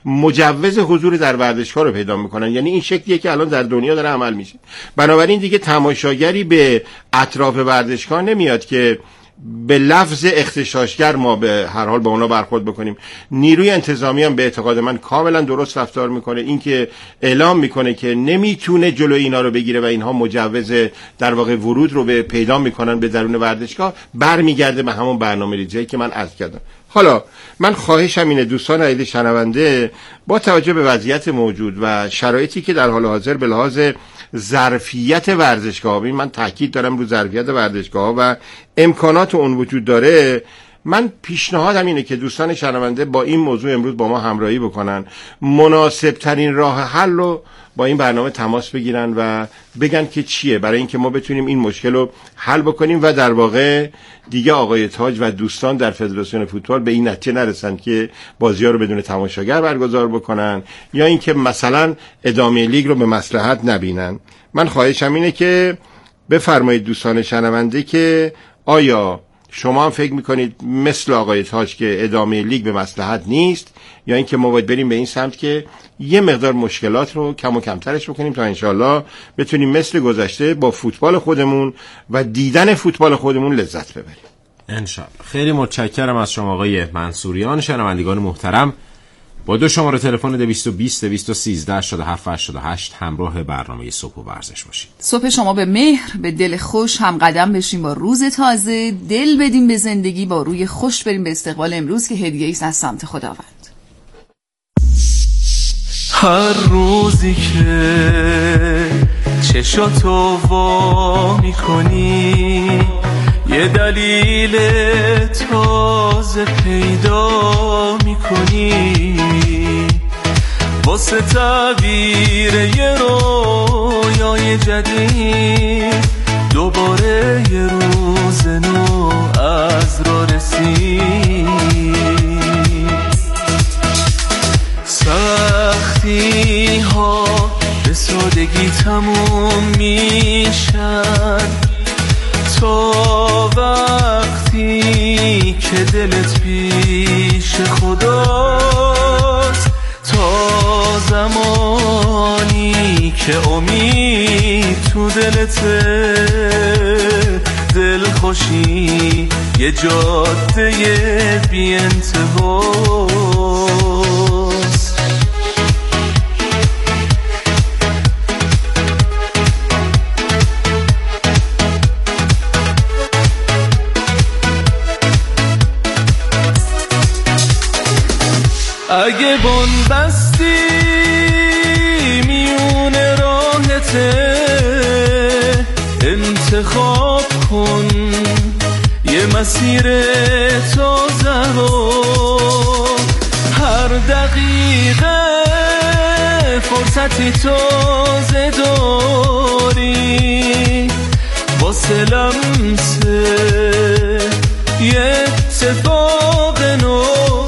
مجوز حضور در ورزشگاه رو پیدا میکنن. یعنی این شکلیه که الان در دنیا داره عمل میشه. بنابراین دیگه تماشاگری به اطراف ورزشگاه نمیاد که به لفظ اغتشاشگر ما به هر حال با اونا برخورد بکنیم. نیروی انتظامی هم به اعتقاد من کاملا درست رفتار میکنه. این که اعلام میکنه که نمیتونه جلوی اینا رو بگیره و اینها مجوز در واقع ورود رو به پیدا میکنن به درون ورزشگاه، برمیگرده به همون برنامه‌ریزی که من عرض کردم. حالا من خواهشم اینه دوستان عزیز شنونده، با توجه به وضعیت موجود و شرایطی که در حال حاضر به لحاظ ظرفیت ورزشگاه، من تاکید دارم رو ظرفیت ورزشگاه و امکانات اون وجود داره، من پیشنهادم اینه که دوستان شنونده با این موضوع امروز با ما همراهی بکنن، مناسب ترین راه حل رو با این برنامه تماس بگیرن و بگن که چیه، برای اینکه ما بتونیم این مشکل رو حل بکنیم و در واقع دیگه آقای تاج و دوستان در فدراسیون فوتبال به این نتیجه نرسن که بازی‌ها رو بدون تماشاگر برگزار بکنن یا اینکه مثلا ادامه لیگ رو به مصلحت نبینن. من خواهشم اینه که بفرمایید دوستان شنونده که آیا شما هم فکر میکنید مثل آقای تاج که ادامه لیگ به مصلحت نیست، یا اینکه ما باید بریم به این سمت که یه مقدار مشکلات رو کم و کمترش بکنیم تا انشالله بتونیم مثل گذشته با فوتبال خودمون و دیدن فوتبال خودمون لذت ببریم انشالله. خیلی متشکرم از شما آقای منصوریان. شنوندگان محترم، با دو شماره تلفن 220 213 87 88 همراه برنامه صبح و ورزش باشید. صبح شما به مهر، به دل خوش هم قدم بشیم با روز تازه، دل بدیم به زندگی، با روی خوش بریم به استقبال امروز که هدیه‌ای است از سمت خداوند. هر روزی که چشاتو وا میکنی یه دلیل تازه پیدا میکنی، واسه تعبیر یه رویای جدید دوباره یه روز نو از راه رسید. سختی ها به سادگی تموم میشن تا وقتی که دلت پیش خداست، تا زمانی که امید تو دلته، دل خوشی یه جاده بی انتهاست. اگه بنبستی میون راهته، انتخاب کن یه مسیر تازه رو، هر دقیقه فرصتی تازه داری، واسه لمسه یه اتفاق نو.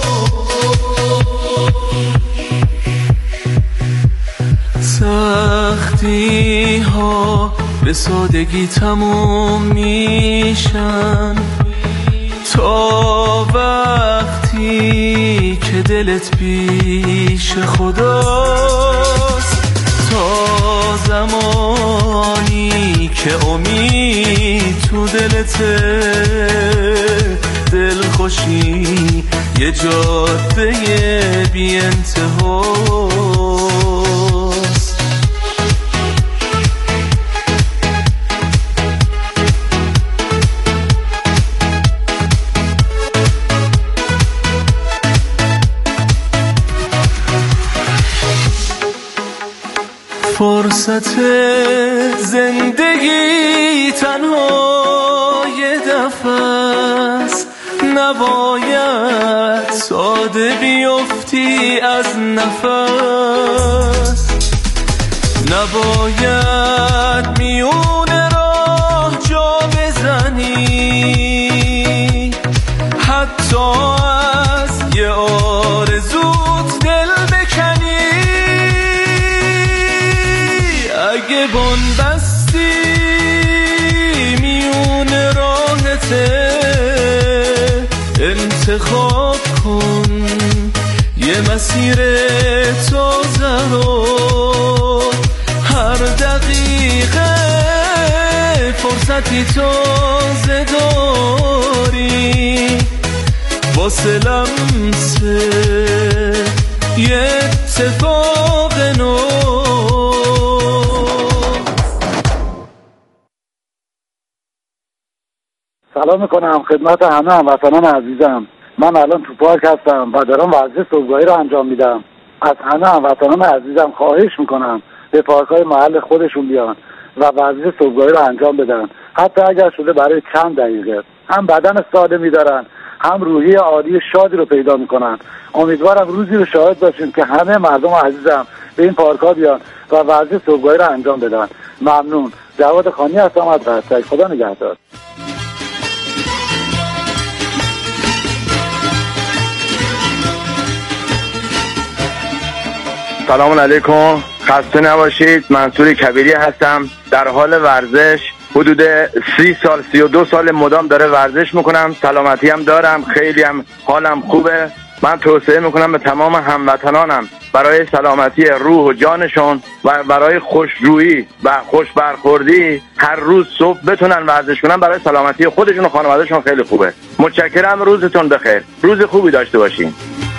سختی ها به سادگی تموم میشن تا وقتی که دلت پیش خداست، تا زمانی که امید تو دلته، دل خوشی یه جاده بی انتهاست. فرصت زندگی تنها یه دفعه است، نباید ساده بیفتی از نفس، نباید میون راه جا بزنی، حتی از یه آرزوت دل بکنی. اگه بنبستی میون راهته، انتخاب کن یه مسیر تازه رو هر دقیقه فرصتی تازه داری واسه لمسه یه اتفاق نو. سلام میکنم خدمت همه هموطنان عزیزم. من الان تو پارک هستم و دارم ورزش صبحگاهی رو انجام میدم. از همه هموطنان عزیزم خواهش میکنم به پارک‌های محل خودشون بیان و ورزش صبحگاهی رو انجام بدن، حتی اگر شده برای چند دقیقه. هم بدن سالمی دارن، هم روحی عالی شادی رو پیدا میکنن. امیدوارم روزی رو شاهد باشیم که همه مردم عزیزم به این پارک‌ها بیان و ورزش صبحگاهی رو انجام بدن. ممنون. جواد خانی هستم از برتک. خدا نگهدار. سلام علیکم، خسته نباشید. منصور کبیری هستم، در حال ورزش. حدود 32 سال مدام داره ورزش میکنم. سلامتی هم دارم، خیلی هم حالم خوبه. من توصیه میکنم به تمام هموطنانم برای سلامتی روح و جانشون و برای خوشرویی و خوش برخوردی هر روز صبح بتونن ورزش کنن، برای سلامتی خودشون و خانوادهشون خیلی خوبه. متشکرم، روزتون بخیر، روز خوبی داشته باشین.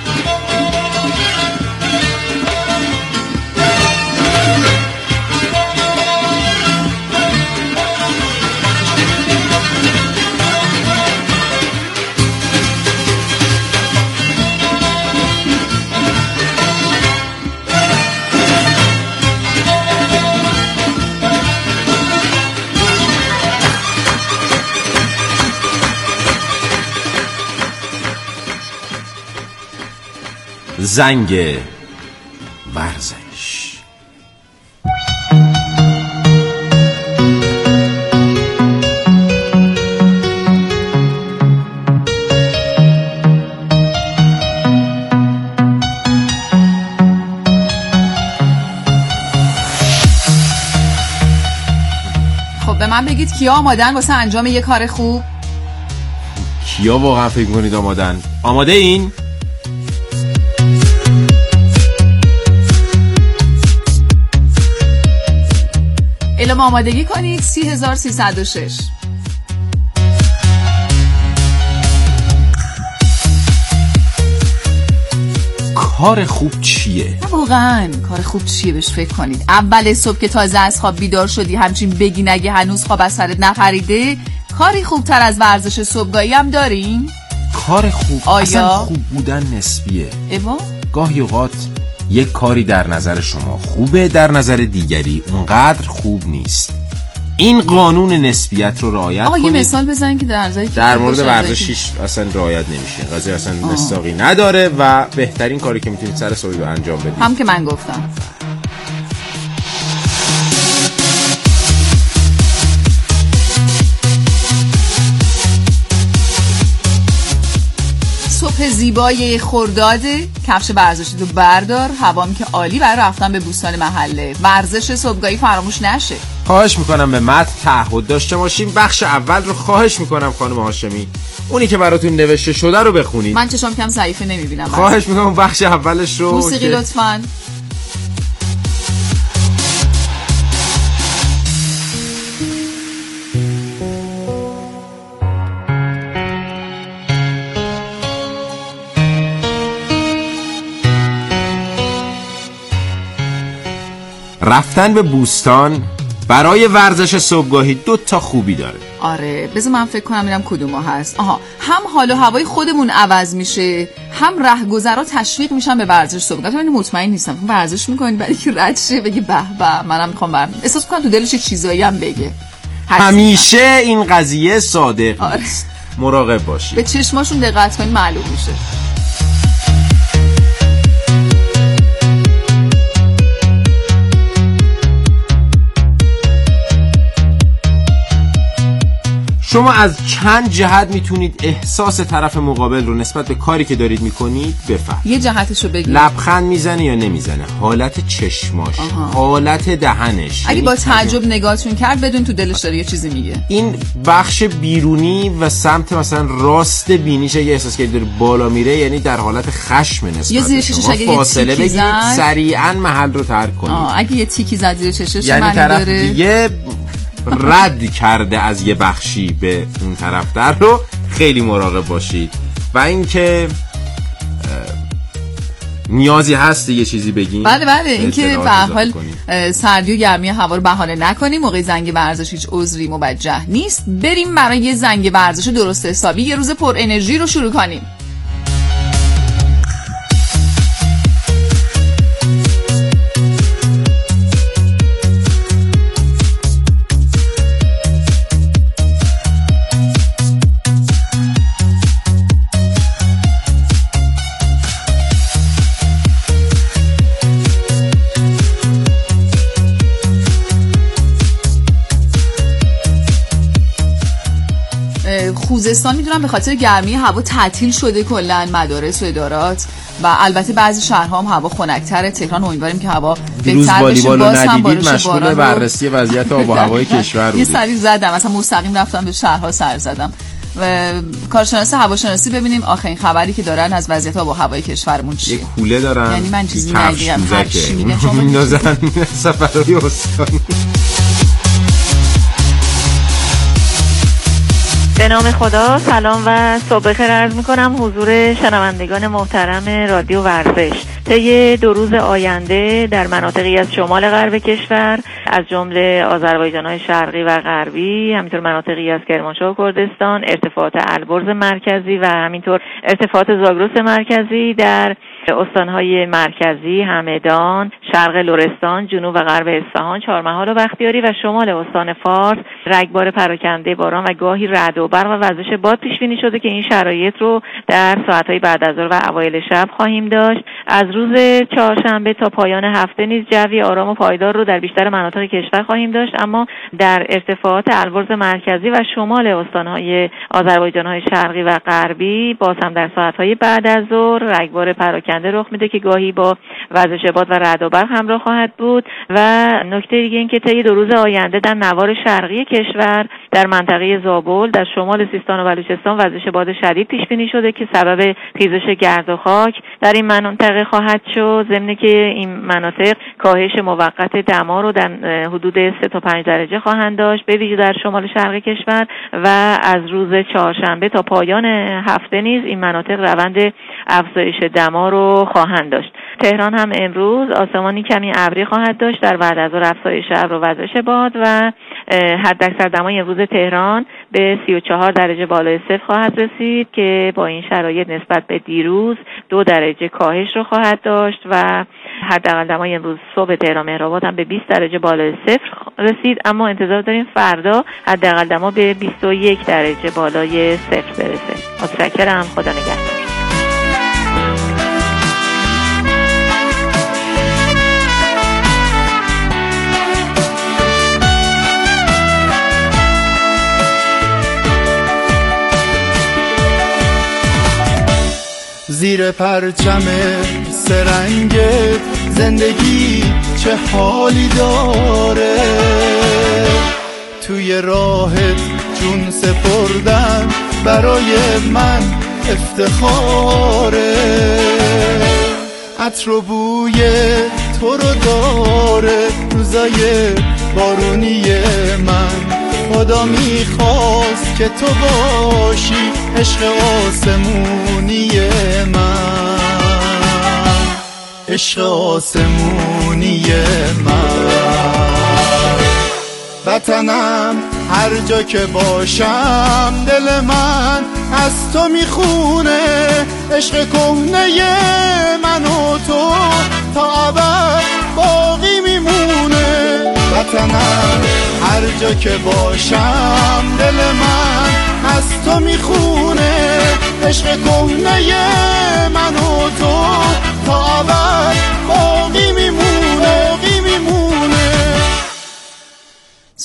زنگ ورزش. خب به من بگید کیا آمادن واسه انجام یه کار خوب؟ کیا واقعا فکر می‌کنید آمادن؟ آماده این؟ اعلام آمادگی کنید. 30306. کار خوب چیه؟ واقعا کار خوب چیه بهش فکر کنید. اول صبح که تازه از خواب بیدار شدی همچین بگی نگه هنوز خواب از سرت نپریده. کاری خوبتر از ورزش صبحگاهی هم دارین؟ کار خوب آیا؟ اصلا خوب بودن نسبیه. ایوا؟ گاهی اوقات یک کاری در نظر شما خوبه، در نظر دیگری اونقدر خوب نیست. این قانون نسبیت رو رعایت کنید. یه مثال بزنید که در مورد ورزشیش اصلا رعایت نمیشه. قضیه اصلا مستاقی نداره و بهترین کاری که میتونید سر صبح انجام بدید هم که من گفتم. صبح زیبای خرداده، کفش ورزشی رو بردار، هوام که عالی برای رفتن به بوستان محله. ورزش صبحگاهی فراموش نشه. خواهش میکنم به متن تعهد داشته باشیم. بخش اول رو خواهش میکنم خانم هاشمی، اونی که براتون نوشته شده رو بخونید. من چشام کم ضعیفه نمیبینم. خواهش میکنم بخش اولش رو موسیقی لطفاً. رفتن به بوستان برای ورزش صبحگاهی 2 خوبی داره. آره بذار من فکر کنم ببینم کدوما هست. هم حال و هوای خودمون عوض میشه، هم رهگذرا تشویق میشن به ورزش صبحگاهی. من مطمئن نیستم ورزش میکنی برای که رد شه بگی به به منم میخوام احساس کنم تو دلش چیزایی هم بگه. همیشه این قضیه صادق آره. نیست. مراقب باشید. به چشماشون دقت کنید معلوم میشه. شما از چند جهت میتونید احساس طرف مقابل رو نسبت به کاری که دارید میکنید بفهمید. یه جهتشو بگید. لبخند میزنه یا نمیزنه، حالت چشماش، حالت دهنش. اگه با تعجب نگاهتون کرد بدون تو دلش داره یه چیزی میگه. این بخش بیرونی و سمت مثلا راست بینیش اگه احساس کنید داره بالا میره، یعنی در حالت خشم نسبت یه زیر چشش اگه فاصله بگیرید، سریعا محل رو ترک کنید. اگه یه تیکی زد زیر چشش یعنی طرف دیگه رد کرده از یه بخشی به اون طرف در رو خیلی مراقب باشید. و اینکه نیازی هست یه چیزی بگیم. بله اینکه به هر حال سردی و گرمی هوا رو بهانه نکنیم. موقع زنگ ورزش هیچ عذری موجه نیست. بریم برای یه زنگ ورزش درست حسابی یه روز پر انرژی رو شروع کنیم. خوزستان میدونم به خاطر گرمی هوا تعطیل شده کلا مدارس و ادارات و البته بعضی شهرها هم هوا خنک‌تره. تهران امیدواریم که هوا بهتر بشه. باز هم بارش مشغول بررسی وضعیت آب و هوای کشور بودیم. یه سری زدم مثلا مستقیم رفتم به شهرها سر زدم و کارشناس هواشناسی ببینیم آخرین خبری که دارن از وضعیت آب و هوای کشورمون چیه. یه کوله دارن، یعنی من چیزی نگیرم هر چی میگم شما میندازن سفرهای استانی. به نام خدا، سلام و صبح بخیر عرض میکنم حضور شنوندگان محترم رادیو ورزش. طی 2 روز آینده در مناطقی از شمال غرب کشور از جمله آذربایجان‌های شرقی و غربی، همینطور مناطقی از کرمانشاه و کردستان، ارتفاعات البرز مرکزی و همینطور ارتفاعات زاگرس مرکزی در استانهای مرکزی، همدان، شرق لرستان، جنوب و غرب اصفهان، چهارمحال و بختیاری و شمال استان فارس رگبار پراکنده باران و گاهی رعد و برق و وزش باد پیش بینی شده که این شرایط رو در ساعت‌های بعد از ظهر و اوایل شب خواهیم داشت. از روز چهارشنبه تا پایان هفته نیز جوی آرام و پایدار رو در بیشتر مناطق کشور خواهیم داشت، اما در ارتفاعات البرز مرکزی و شمال استانهای آذربایجان‌های شرقی و غربی باز هم در ساعت‌های بعد از ظهر رگبار پراکنده رخ میده که گاهی با وزش باد و رعد و برق همراه خواهد بود. و نکته دیگه این که طی 2 روز آینده در نوار شرقی کشور در منطقه زابل در شمال سیستان و بلوچستان وزش باد شدید پیش بینی شده که سبب خیزش گرد و خاک در این مناطق خواهد شد، ضمن که این مناطق کاهش موقت دما رو در حدود 3 تا 5 درجه خواهند داشت، به ویژه در شمال شرقی کشور. و از روز چهارشنبه تا پایان هفته نیز این مناطق روند افزایش دما رو خواهند داشت. تهران هم امروز آسمانی کمی ابری خواهد داشت در بعد از افزایش ابر و وزش باد و حداکثر دمای امروز تهران به 34 درجه بالای صفر خواهد رسید که با این شرایط نسبت به دیروز 2 درجه کاهش رو خواهد داشت و حداقل دمای امروز صبح تهران مهرآباد هم به 20 درجه بالای صفر رسید، اما انتظار داریم فردا حداقل دما به 21 درجه بالای صفر برسه. متشکرم، خدا نگهدار. زیر پرچم سرنگ زندگی چه حالی داره، توی راهت جون سپردن برای من افتخاره، عطر و بوی تو رو داره روزای بارونی من، خدا میخواست که تو باشی عشق آسمونی من، عشق آسمونی من. وطنم هر جا که باشم دل من از تو میخونه، عشق کهنه من و تو تا ابد باقی میمونه. وطنم هر جا که باشم دل من از تو میخونه، عشق کهنه من و تو تا ابد باقی میمونه.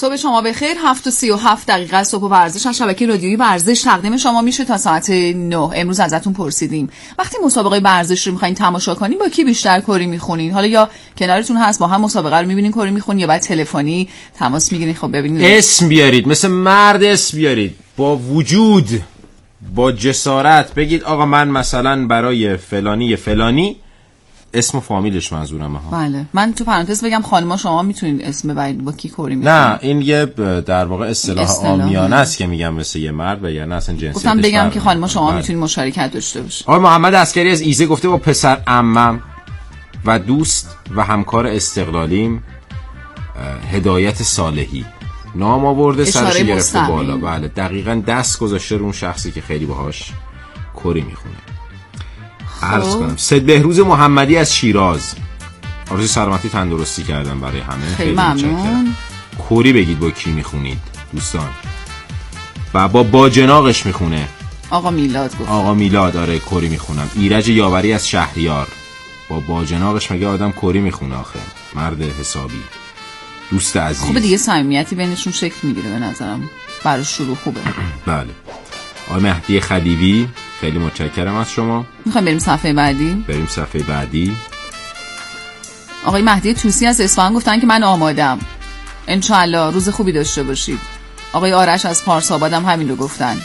صبح شما بخیر. 7:37 صبح ورزش از شبکه رادیویی ورزش تقدیم شما میشه تا ساعت 9. امروز ازتون پرسیدیم وقتی مسابقه ورزش رو میخواین تماشا کنین با کی بیشتر کری میخونین؟ حالا یا کنارتون هست با هم مسابقه رو میبینین کری میخونین، یا بعد تلفنی تماس میگیرین. خب ببینید، اسم بیارید، مثل مرد اسم بیارید، با وجود، با جسارت بگید آقا من مثلا برای فلانی اسم و فامیلش منظورمه ها. بله. من تو پرانتز بگم خانما شما میتونید اسم ببرید با کی کری میکنید. نه این یه در واقع اصطلاح عامیانه است که میگم مثل یه مرد و یا نه اصلا جنسیتش. گفتم بگم که خانما شما میتونید مشارکت داشته باشید. آقای محمد عسکری از ایزه گفته با پسر عمم و دوست و همکار استقلالیم هدایت صالحی نام آورده، سرش گرفته بالا. بله دقیقاً دست گذاشته رو اون شخصی که خیلی باهاش کری میخونه. عرض کنم سید بهروز محمدی از شیراز آرزوی سلامتی تندرستی کردم برای همه. خیلی ممنون. کری بگید با کی میخونید دوستان. و با باجناقش میخونه آقا میلاد گفت. آقا میلاد آره کری میخونم. ایرج یاوری از شهریار با باجناقش مگه آدم کری میخونه آخه؟ مرد حسابی، دوست عزیز. خوبه دیگه صمیمیتی بینشون شکل میگیره به نظرم، برای شروع خوبه. بله. آقای مهدی خلیوی خیلی متشکرم از شما. میخوایم بریم صفحه بعدی؟ بریم صفحه بعدی. آقای مهدی توسی از اصفهان گفتن که من آمادم، انشالله روز خوبی داشته باشید. آقای آرش از پارساباد هم همین رو گفتن.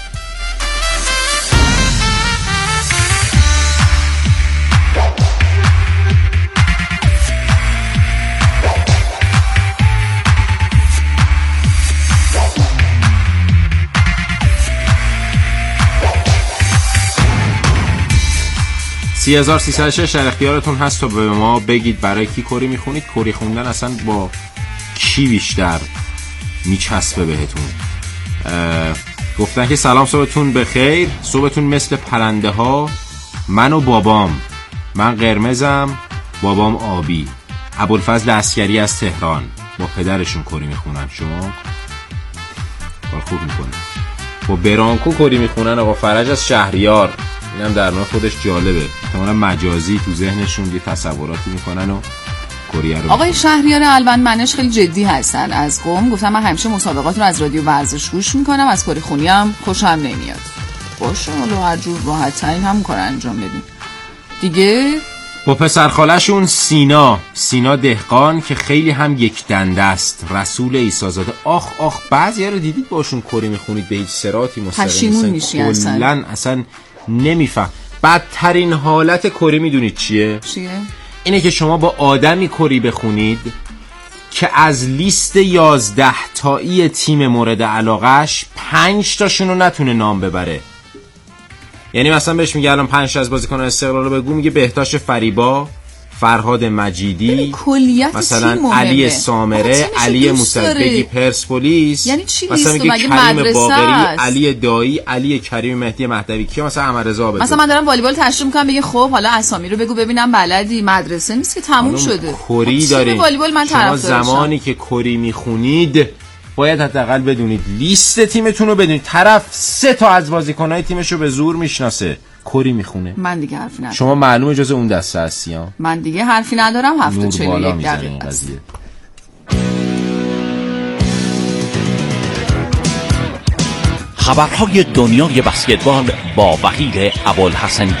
سی 1306 در اختیارتون هست تا به ما بگید برای کی کری میخونید. کری خوندن اصلا با کی بیشتر میچسبه بهتون؟ گفتن که سلام صبحتون بخیر، صبحتون مثل پرنده ها، من و بابام، من قرمزم بابام آبی. ابوالفضل عسکری از تهران با پدرشون کری میخونن. شما کار خوب میکنن. با برانکو کری میخونن. آقا فرج از شهریار، اینم در نوع خودش جالبه، احتمالاً مجازی تو ذهنشون یه تصوراتی میکنن و کریه رو. آقای شهریار البن منش خیلی جدی هستن از قم. گفتم من همیشه مسابقات رو از رادیو ورزش گوش میکنم، از کری خونی هم خوشم نمیاد. باشه حالا هر جور راحت ترین هم کار انجام بدیم دیگه. با پسر خالشون سینا دهقان که خیلی هم یک دنده است، رسول عیسی زاده. آخ بعضیا رو دیدید باشون کری میخونید به هیچ صراطی پشیمون میشی اصلا نمیفهم. بدترین حالت کری میدونید چیه؟ اینه که شما با آدمی کری بخونید که از لیست 11 تایی تیم مورد علاقهش 5 تاشون رو نتونه نام ببره. یعنی مثلا بهش میگه الان 5 تا از بازیکنان استقلال رو بگو، میگه بهتاش فریبا، فرهاد مجیدی، مثلا علی سامره، علی موسوی، پرسپولیس، یعنی چی مثلا لیست؟ میگه کریم باقری، است؟ علی دایی، علی کریم مهدی مهدوی، کی مثلا احمدرضا بده. مثلا من دارم والیبال تشریح میکنم، بگه خب حالا اسامی رو بگو ببینم بلدی. مدرسه نیست که تموم شده. کری دارین. والیبال من شما زمانی که کری میخونید باید حداقل بدونید لیست تیمتون رو بدونید. طرف 3 تا از بازیکن‌های تیمش رو به زور میشناسه، کری میخونه. من دیگه حرفی ندارم. شما معلومه جز اون دسته هستی ها. من دیگه حرفی ندارم. 7:41 دقیقه است. خبرهای دنیای بسکتبال با وحید ابوالحسنی.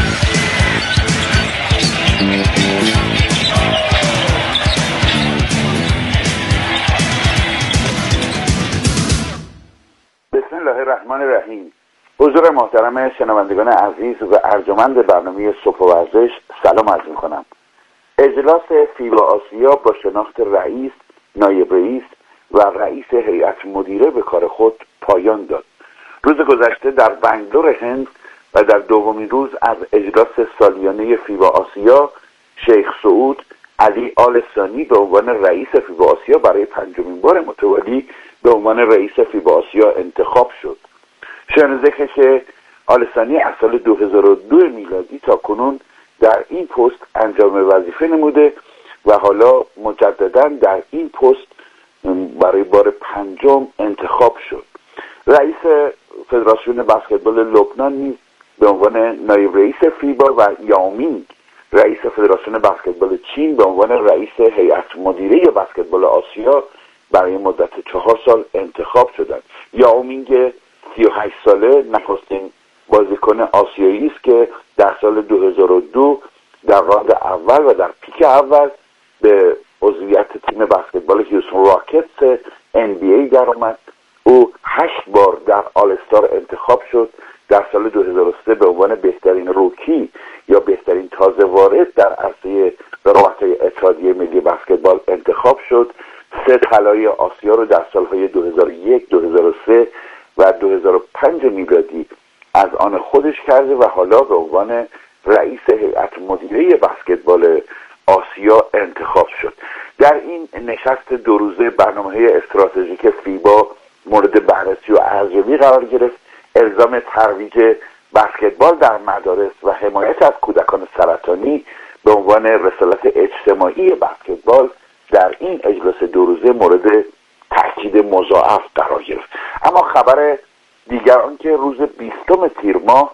بسم الله الرحمن الرحیم. حضور محترم شنوندگان عزیز و ارجمند برنامه صبح ورزش سلام عرض می‌کنم. اجلاس فیبا آسیا با شناخت رئیس، نایب رئیس و رئیس هیئت مدیره به کار خود پایان داد. روز گذشته در بنگلور هند و در دومین روز از اجلاس سالیانه فیبا آسیا، شیخ سعود علی آل ثانی به عنوان رئیس فیبا آسیا برای 5مین بار متوالی به عنوان رئیس فیبا آسیا انتخاب شد. شایان ذکر که آل ثانی از سال 2002 میلادی تا کنون در این پست انجام وظیفه نموده و حالا مجددا در این پست برای بار 5 انتخاب شد. رئیس فدراسیون بسکتبال لبنان نیز به عنوان نایب رئیس فیبا و یامینگ رئیس فدراسیون بسکتبال چین به عنوان رئیس هیئت مدیره بسکتبال آسیا برای مدت 4 سال انتخاب شدند. یاو مینگ 38 ساله نخستین بازیکن آسیایی است که در سال 2002 در راند اول و در پیک اول به عضویت تیم بسکتبال هیوستن راکتس NBA در آمد. او 8 بار در آل استار انتخاب شد. در سال 2003 به عنوان بهترین روکی یا بهترین تازه وارد در عرصه رقابت‌های اتحادیه ملی بسکتبال انتخاب شد. 3 طلای آسیا رو در سالهای 2001، 2003 و 2005 میلادی از آن خودش کرده و حالا به عنوان رئیس هیئت مدیره بسکتبال آسیا انتخاب شد. در این نشست 2 روزه برنامه‌های استراتژیک فیبا مورد بررسی و ارزیابی قرار گرفت. الزام ترویج بسکتبال در مدارس و حمایت از کودکان سرطانی به عنوان رسالت اجتماعی بسکتبال در این اجلاس 2 روزه مورد تاکید مضاعف قرار گرفت. اما خبر دیگر آن که روز 20 تیر ماه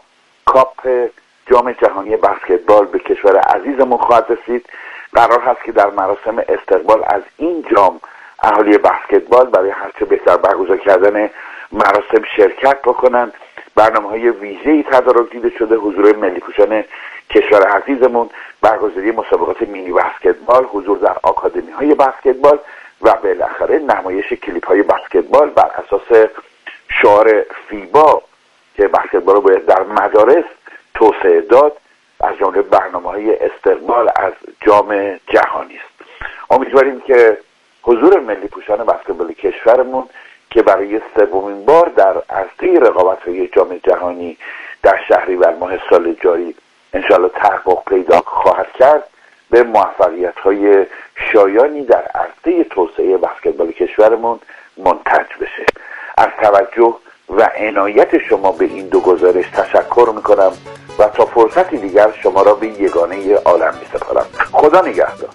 کاپ جام جهانی بسکتبال به کشور عزیزمون خواهد رسید. قرار هست که در مراسم استقبال از این جام اهالی بسکتبال برای هرچه بهتر برگزار کردن مراسم شرکت بکنند. برنامه‌های ویژه‌ای تدارک دیده شده، حضور ملی پوشان کشور عزیزمون، برگزاری مسابقات مینی بسکتبال، حضور در آکادمی‌های بسکتبال و بالاخره نمایش کلیپ‌های بسکتبال بر اساس شعار فیبا که بسکتبال رو باید در مدارس توسعه داد، از جمله برنامه‌های استقبال از جام جهانی است. امیدواریم که حضور ملی پوشان بسکتبال کشورمون که برای 3مین بار در عرصه رقابت‌های جام جهانی در شهریور ماه سال جاری انشاءالله تحقق پیدا خواهد کرد، به موفقیت‌های شایانی در عرصه توسعه بسکتبال کشورمون منتج بشه. از توجه و عنایت شما به این 2 گزارش تشکر میکنم و تا فرصتی دیگر شما را به یگانه عالم میسپارم. خدا نگهدار.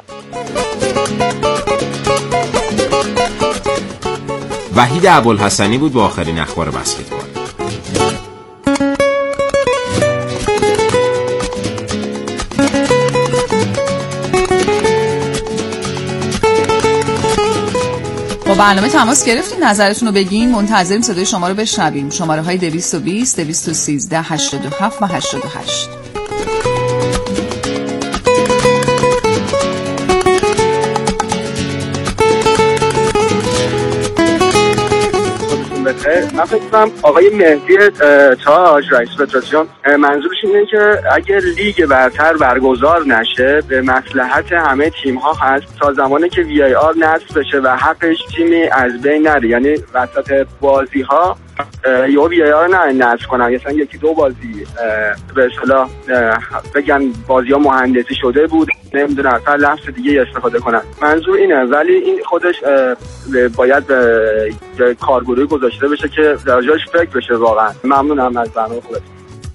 وحید ابوالحسنی بود با آخرین اخبار بسکتبال. با برنامه تماس گرفتین، نظرتون رو بگین. منتظریم صدای شما رو بشنویم. شماره های 220 213 87 و 88. من فکر کنم آقای مهدی تاج رئیس فدراسیون منظورش اینه که اگر لیگ برتر برگزار نشه به مصلحت همه تیم ها هست تا زمانی که وی ای آر نصب بشه و حقش تیمی از بین نره، یعنی وسط بازی ها یا وی ای آر نه نصب کنن، مثلا 1-2 بازی به اصطلاح بگن بازی ها مهندسی شده بود، نمیدونم اصلا لفظ دیگه استفاده کنن. منظور اینه، ولی این خودش باید کارگروهی گذاشته بشه که در جاش فکر بشه. واقعا ممنونم از برنامه خودتون.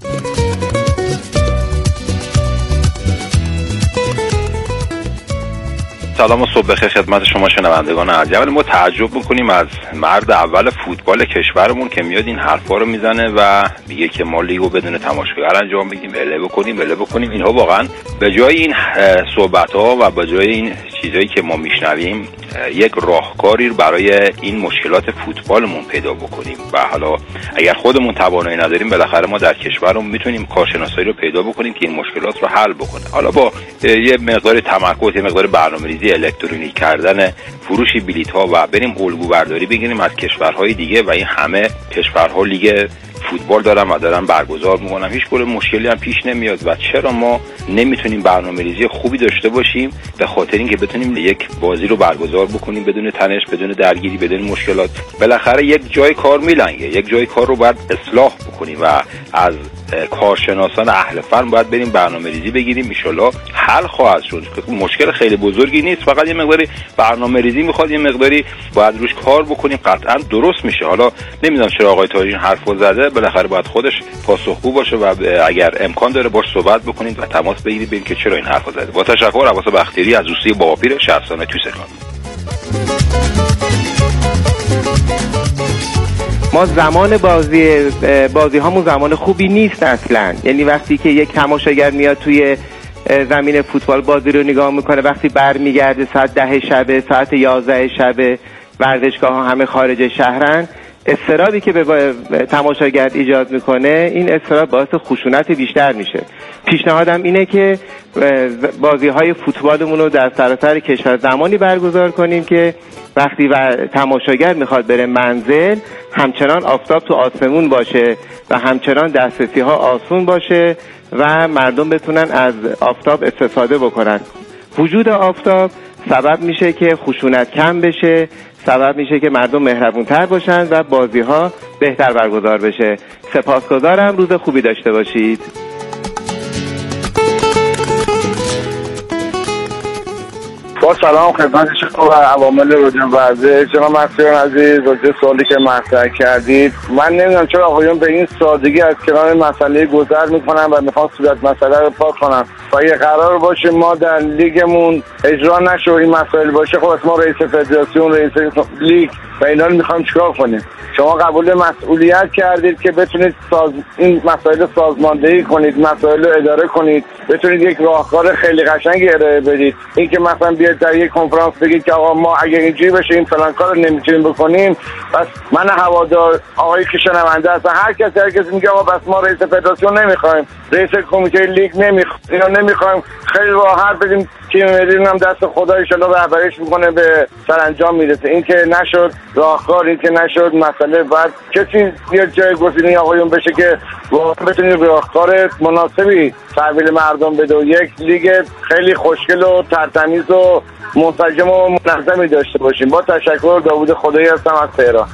سلام و صبح بخیر خدمت شما شنوندگان عزیز. ما تعجب میکنیم از مرد اول فوتبال کشورمون که میاد این حرفا رو میزنه و میگه که ما لیگو بدون تماشاگر انجام بدیم، بله بکنیم. اینها واقعا به جای این صحبت‌ها و به جای این چیزایی که ما میشنویم یک راهکاری برای این مشکلات فوتبالمون پیدا بکنیم و حالا اگر خودمون توانایی نداریم بالاخره ما در کشورمون میتونیم کارشناسایی رو پیدا بکنیم که این مشکلات رو حل بکنه. حالا با یه مقدار تمرکز، یه مقدار برنامه‌ریزی الکترونیک کردن فروش بلیط‌ها و بریم الگو برداری بگیریم از کشورهای دیگه و این همه کشورها لیگ فوتبال دارن برگزار میکنن، هیچ گونه مشکلی هم پیش نمیاد. و چرا ما نمیتونیم برنامه‌ریزی خوبی داشته باشیم به خاطر اینکه بتونیم یک بازی رو برگزار بکنیم بدون تنش، بدون درگیری، بدون مشکلات. بالاخره یک جای کار میلنگه، یک جای کار رو باید اصلاح بکنیم و از کارشناسان اهل فن باید بریم برنامه‌ریزی بگیریم، ان شاءالله حل خواهد شد. مشکل خیلی بزرگی نیست، فقط یه مقداری برنامه‌ریزی میخواد، یه مقداری باید روش کار بکنیم، قطعا درست میشه. حالا نمیدونم چرا آقای تاجی این حرفو زده، بالاخره باید خودش پاسخگو باشه و اگر امکان داره باش صحبت بکنید و تماس بگیرید ببینید که چرا این حرفو زده. با تشکر. عباس بختیاری از روسیه باپیر شهرستان توسکان. ما زمان بازی هامون زمان خوبی نیست اصلا. یعنی وقتی که یک تماشاگر میاد توی زمین فوتبال بازی رو نگاه میکنه، وقتی برمیگرده ساعت 10 شب، ساعت 11 شب، ورزشگاه ها همه خارج شهرن، اضطرابی که به تماشاگر ایجاد میکنه، این اضطراب باعث خشونت بیشتر میشه. پیشنهادم اینه که بازی های فوتبالمون رو در سراسر کشور زمانی برگزار کنیم که وقتی تماشاگر میخواد بره منزل، همچنان آفتاب تو آسمون باشه و همچنان دسترسی ها آسون باشه و مردم بتونن از آفتاب استفاده بکنن. وجود آفتاب سبب میشه که خشونت کم بشه، سبب میشه که مردم مهربونتر باشن و بازی ها بهتر برگزار بشه. سپاسگزارم، روز خوبی داشته باشید. با سلام خدمت شما و عوامل رادیو ورزش. جناب مسئولان عزیز، راجع سوالی که مطرح کردید، من نمیدونم چرا آقایون به این سادگی از کنار مسئله گذر میکنن و میخوان صورت مسئله رو پاک کنن. و اگه قرار باشه ما در لیگمون اجرا نشه و این مسائل باشه، خب ما رئیس فدراسیون، رئیس لیگ و اینا رو میخوایم چیکار کنیم؟ شما قبول مسئولیت کردید که بتونید این مسائل سازماندهی کنید، مسائل رو اداره کنید، بتونید یک راهکار خیلی قشنگی ارائه بدید. این که مثلا بیاید در یک کنفرانس بگید که آقا ما اگه اینجوری بشه این فلان کار رو نمیتونیم بکنیم، پس من هوادار، آقایی که شنونده هستن، هر کسی میگه آقا بس ما رئیس فدراسیون نمیخوایم، رئیس کمیته لیگ نمیخوایم، خیلی راحت بدیم تیم ملی هم دست خدا ان شاءالله رهبریش میکنه به سرانجام میرسه. این که نشد راهکار، این که نشد مسئله، بعد کسی یه جای گزینه آقایون بشه که بتونه راهکار مناسبی تحویل مردم بده و یک لیگ خیلی خوشگل و ترتمیز و منسجم و منظمی داشته باشیم. با تشکر، داوود خدایی هستم از تهران.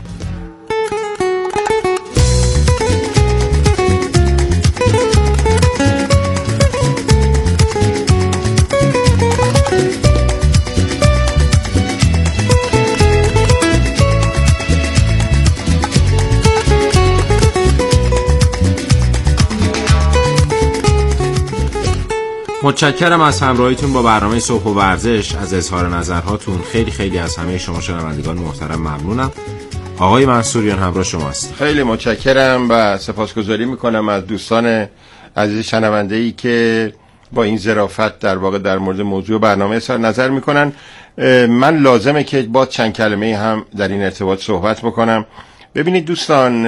متشکرم از همراهیتون با برنامه صبح و ورزش، از اظهار نظرهاتون. خیلی خیلی از همه شما شنوندگان محترم ممنونم. آقای منصوریان همراه شماست. خیلی متشکرم و سپاسگزاری میکنم از دوستان عزیز شنونده‌ای که با این ظرافت در واقع در مورد موضوع برنامه اظهار نظر میکنن. من لازمه که با چند کلمه هم در این ارتباط صحبت بکنم. ببینید دوستان،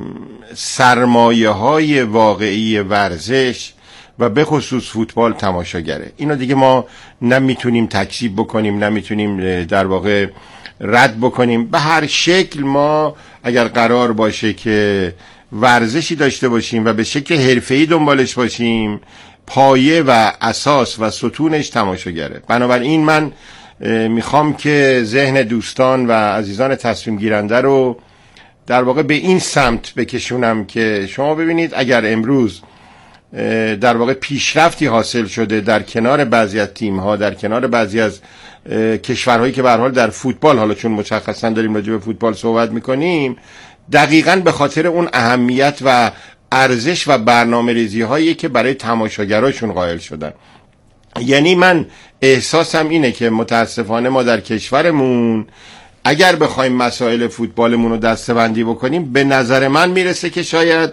سرمایه‌های واقعی ورزش و به خصوص فوتبال تماشاگره. اینو دیگه ما نمیتونیم تکذیب بکنیم، نمیتونیم در واقع رد بکنیم. به هر شکل ما اگر قرار باشه که ورزشی داشته باشیم و به شکل حرفه‌ای دنبالش باشیم، پایه و اساس و ستونش تماشاگره. بنابراین من میخوام که ذهن دوستان و عزیزان تصمیم گیرنده رو در واقع به این سمت بکشونم که شما ببینید اگر امروز در واقع پیشرفتی حاصل شده در کنار بعضی از تیم‌ها، در کنار بعضی از کشورهایی که به هر حال در فوتبال، حالا چون مشخصا داریم راجع به فوتبال صحبت می‌کنیم، دقیقاً به خاطر اون اهمیت و ارزش و برنامه‌ریزی هایی که برای تماشاگراشون قائل شدن. یعنی من احساسم اینه که متاسفانه ما در کشورمون اگر بخوایم مسائل فوتبالمون رو دسته‌بندی بکنیم، به نظر من میرسه که شاید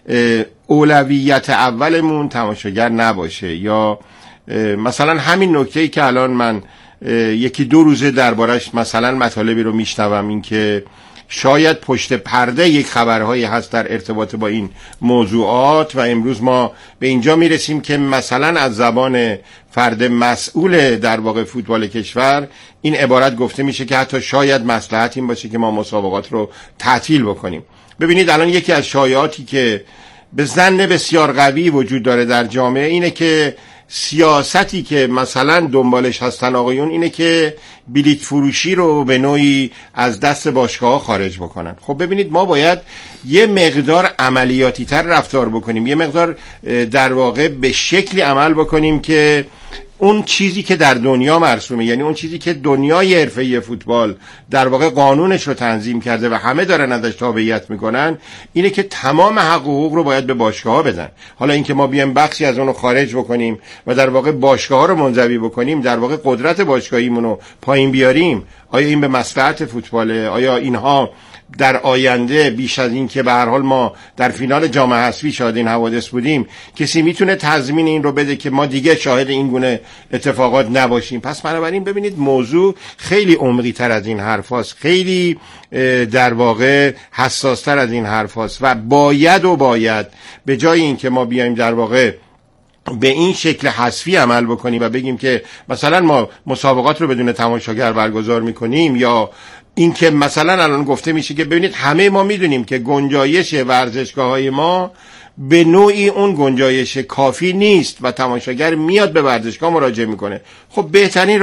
اولویت اولمون تماشاگر نباشه. یا مثلا همین نکته‌ای که الان من یکی دو روزه دربارش مثلا مطالبی رو میشنوم، این که شاید پشت پرده یک خبرهایی هست در ارتباط با این موضوعات و امروز ما به اینجا میرسیم که مثلا از زبان فرد مسئول در واقع فوتبال کشور این عبارت گفته میشه که حتی شاید مصلحت این باشه که ما مسابقات رو تعطیل بکنیم. ببینید الان یکی از شایعاتی که به ظن بسیار قوی وجود داره در جامعه اینه که سیاستی که مثلا دنبالش هستن آقایون اینه که بلیت فروشی رو به نوعی از دست باشگاه‌ها خارج بکنن. خب ببینید ما باید یه مقدار عملیاتی تر رفتار بکنیم، یه مقدار در واقع به شکلی عمل بکنیم که اون چیزی که در دنیا مرسومه، یعنی اون چیزی که دنیای حرفه‌ای فوتبال در واقع قانونش رو تنظیم کرده و همه دارن ازش تابعیت میکنن، اینه که تمام حق و حقوق رو باید به باشگاه‌ها بدن. حالا اینکه ما بیایم بخشی از اون رو خارج بکنیم و در واقع باشگاه‌ها رو منزوی بکنیم، در واقع قدرت باشگاهیمون رو پایین بیاریم، آیا این به مصلحت فوتباله؟ آیا اینها در آینده بیش از این که به هر حال ما در فینال جام حذفی شاهد این حوادث بودیم، کسی میتونه تضمین این رو بده که ما دیگه شاهد این گونه اتفاقات نباشیم؟ پس بنابراین ببینید موضوع خیلی عمقی تر از این حرف هاست، خیلی در واقع حساس تر از این حرف هاست و باید به جای این که ما بیایم در واقع به این شکل حذفی عمل بکنیم و بگیم که مثلا ما مسابقات رو بدون تماشاگر برگزار میکنیم، یا این که مثلا الان گفته میشه که ببینید همه ما میدونیم که گنجایش ورزشگاه‌های ما به نوعی اون گنجایش کافی نیست و تماشاگر میاد به ورزشگاه مراجعه میکنه. خب بهترین